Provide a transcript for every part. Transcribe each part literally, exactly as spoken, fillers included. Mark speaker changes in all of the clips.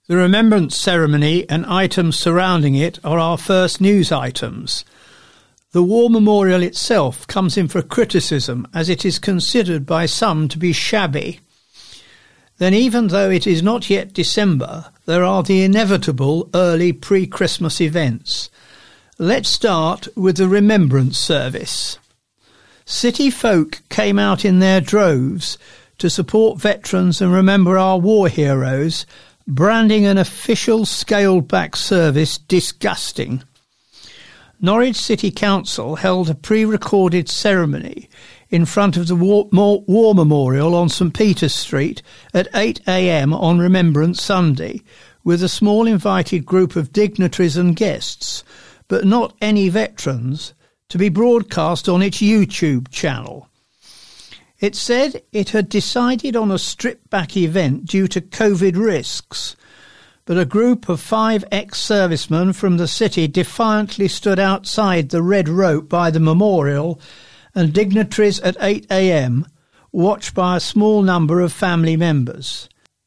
Speaker 1: The remembrance ceremony and items surrounding it are our first news items. The War Memorial itself comes in for criticism as it is considered by some to be shabby. Then even though it is not yet December, there are the inevitable early pre-Christmas events. Let's start with the remembrance service. City folk came out in their droves to support veterans and remember our war heroes, branding an official scaled-back service disgusting. Norwich City Council held a pre-recorded ceremony in front of the War, War Memorial on St Peter's Street at eight a m on Remembrance Sunday, with a small invited group of dignitaries and guests, but not any veterans, to be broadcast on its YouTube channel. It said it had decided on a stripped-back event due to COVID risks, but a group of five ex-servicemen from the city defiantly stood outside the red rope by the memorial, and dignitaries at eight a m, watched by a small number of family members.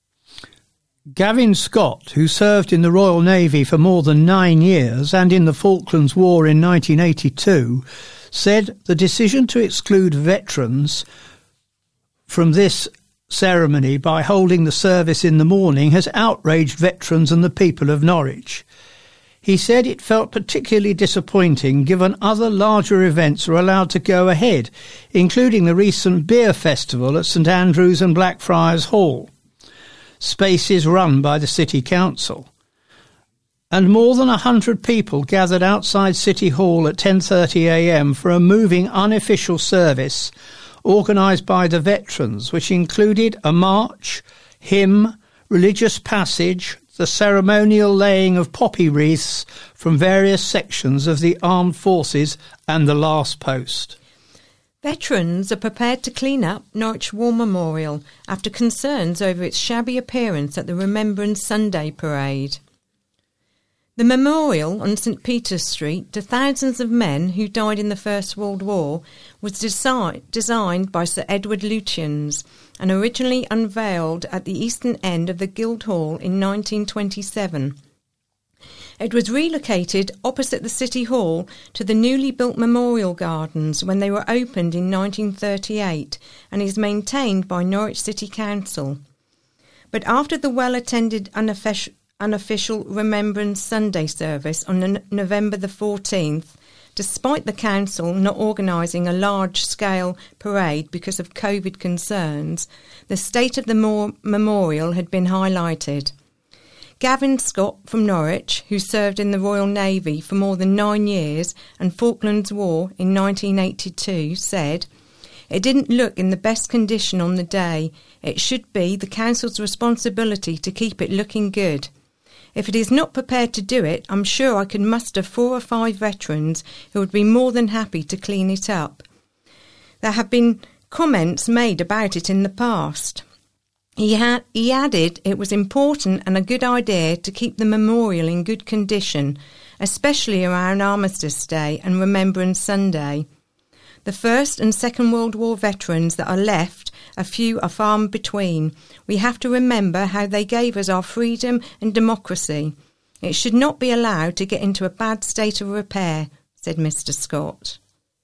Speaker 1: Gavin Scott, who served in the Royal Navy for more than nine years and in the Falklands War in nineteen eighty-two, said the decision to exclude veterans from this ceremony by holding the service in the morning has outraged veterans and the people of Norwich. He said it felt particularly disappointing given other larger events are allowed to go ahead, including the recent beer festival at St Andrews and Blackfriars Hall, spaces run by the City Council. And more than a hundred people gathered outside City Hall at ten thirty a m for a moving unofficial service organised by the veterans, which included a march, hymn, religious passage, the ceremonial laying of poppy wreaths from various sections of the armed forces and the last post.
Speaker 2: Veterans are prepared to clean up Norwich War Memorial after concerns over its shabby appearance at the Remembrance Sunday parade. The memorial on St Peter's Street to thousands of men who died in the First World War was desi- designed by Sir Edward Lutyens and originally unveiled at the eastern end of the Guildhall in nineteen twenty-seven. It was relocated opposite the City Hall to the newly built Memorial Gardens when they were opened in nineteen thirty-eight and is maintained by Norwich City Council. But after the well-attended unofficial unofficial Remembrance Sunday service on no- November the fourteenth, despite the council not organising a large-scale parade because of COVID concerns, the state of the mo- memorial had been highlighted. Gavin Scott from Norwich, who served in the Royal Navy for more than nine years and Falklands War in nineteen eighty-two, said, "It didn't look in the best condition on the day. It should be the council's responsibility to keep it looking good. If it is not prepared to do it, I'm sure I could muster four or five veterans who would be more than happy to clean it up." There have been comments made about it in the past. He, ha- he added it was important and a good idea to keep the memorial in good condition, especially around Armistice Day and Remembrance Sunday. The First and Second World War veterans that are left, a few are far between. We have to remember how they gave us our freedom and democracy. It should not be allowed to get into a bad state of repair, said Mister Scott.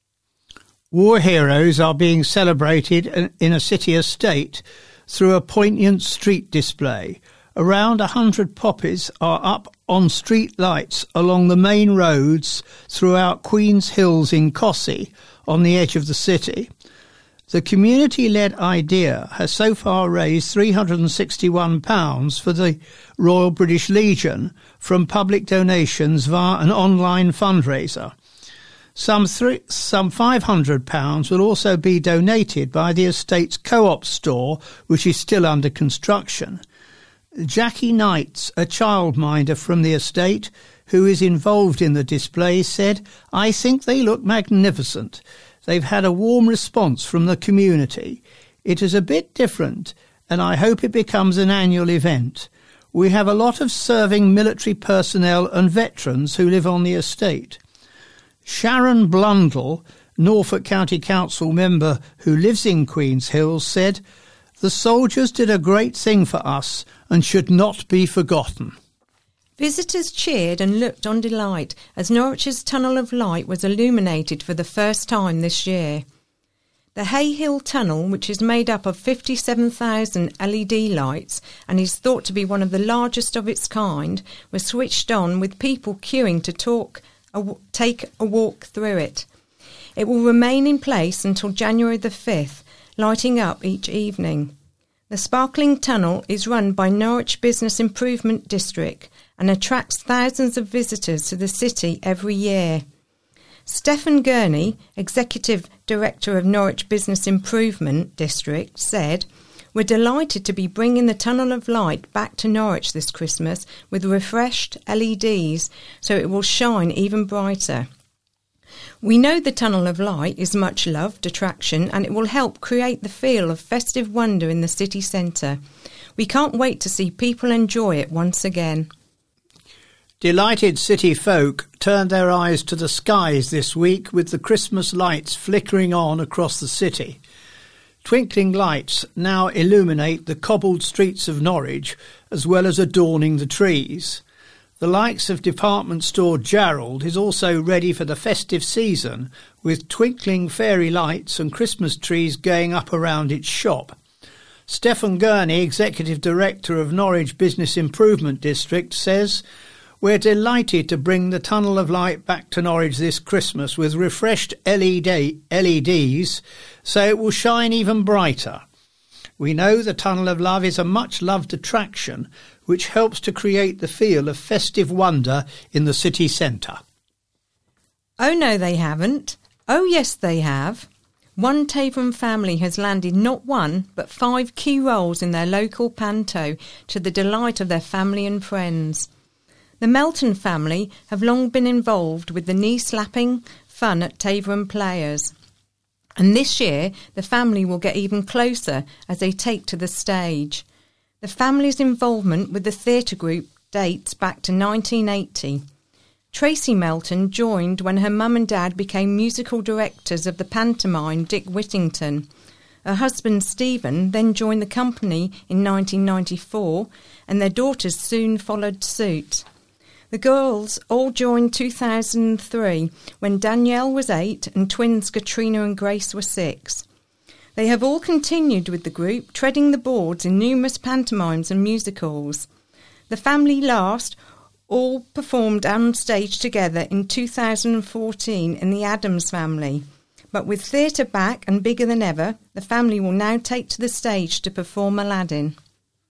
Speaker 1: War heroes are being celebrated in a city estate through a poignant street display. Around a hundred poppies are up on street lights along the main roads throughout Queen's Hills in Cossey, on the edge of the city. The community-led idea has so far raised three hundred sixty-one pounds for the Royal British Legion from public donations via an online fundraiser. Some, three, some five hundred pounds will also be donated by the estate's co-op store, which is still under construction. Jackie Knights, a childminder from the estate who is involved in the display, said, "I think they look magnificent. They've had a warm response from the community. It is a bit different, and I hope it becomes an annual event. We have a lot of serving military personnel and veterans who live on the estate." Sharon Blundell, Norfolk County Council member who lives in Queen's Hills, said, The soldiers did a great thing for us and should not be forgotten.
Speaker 2: Visitors cheered and looked on delight as Norwich's Tunnel of Light was illuminated for the first time this year. The Hay Hill Tunnel, which is made up of fifty-seven thousand L E D lights and is thought to be one of the largest of its kind, was switched on with people queuing to talk, a, take a walk through it. It will remain in place until January the fifth, lighting up each evening. The sparkling tunnel is run by Norwich Business Improvement District and attracts thousands of visitors to the city every year. Stephen Gurney, Executive Director of Norwich Business Improvement District, said, "We're delighted to be bringing the Tunnel of Light back to Norwich this Christmas with refreshed L E Ds so it will shine even brighter. We know the Tunnel of Light is much loved attraction and it will help create the feel of festive wonder in the city centre. We can't wait to see people enjoy it once again."
Speaker 1: Delighted city folk turned their eyes to the skies this week with the Christmas lights flickering on across the city. Twinkling lights now illuminate the cobbled streets of Norwich as well as adorning the trees. The likes of department store Gerald is also ready for the festive season with twinkling fairy lights and Christmas trees going up around its shop. Stephen Gurney, Executive Director of Norwich Business Improvement District, says, "We're delighted to bring the Tunnel of Light back to Norwich this Christmas with refreshed L E D, L E Ds, so it will shine even brighter. We know the Tunnel of Love is a much-loved attraction, which helps to create the feel of festive wonder in the city centre."
Speaker 2: Oh no, they haven't. Oh yes, they have. One Taverham family has landed not one, but five key roles in their local panto to the delight of their family and friends. The Melton family have long been involved with the knee-slapping fun at Taverham Players. And this year, the family will get even closer as they take to the stage. The family's involvement with the theatre group dates back to nineteen eighty. Tracy Melton joined when her mum and dad became musical directors of the pantomime Dick Whittington. Her husband Stephen then joined the company in nineteen ninety-four, and their daughters soon followed suit. The girls all joined two thousand three when Danielle was eight and twins Katrina and Grace were six. They have all continued with the group, treading the boards in numerous pantomimes and musicals. The family last all performed on stage together in two thousand fourteen in The Addams Family. But with theatre back and bigger than ever, the family will now take to the stage to perform Aladdin.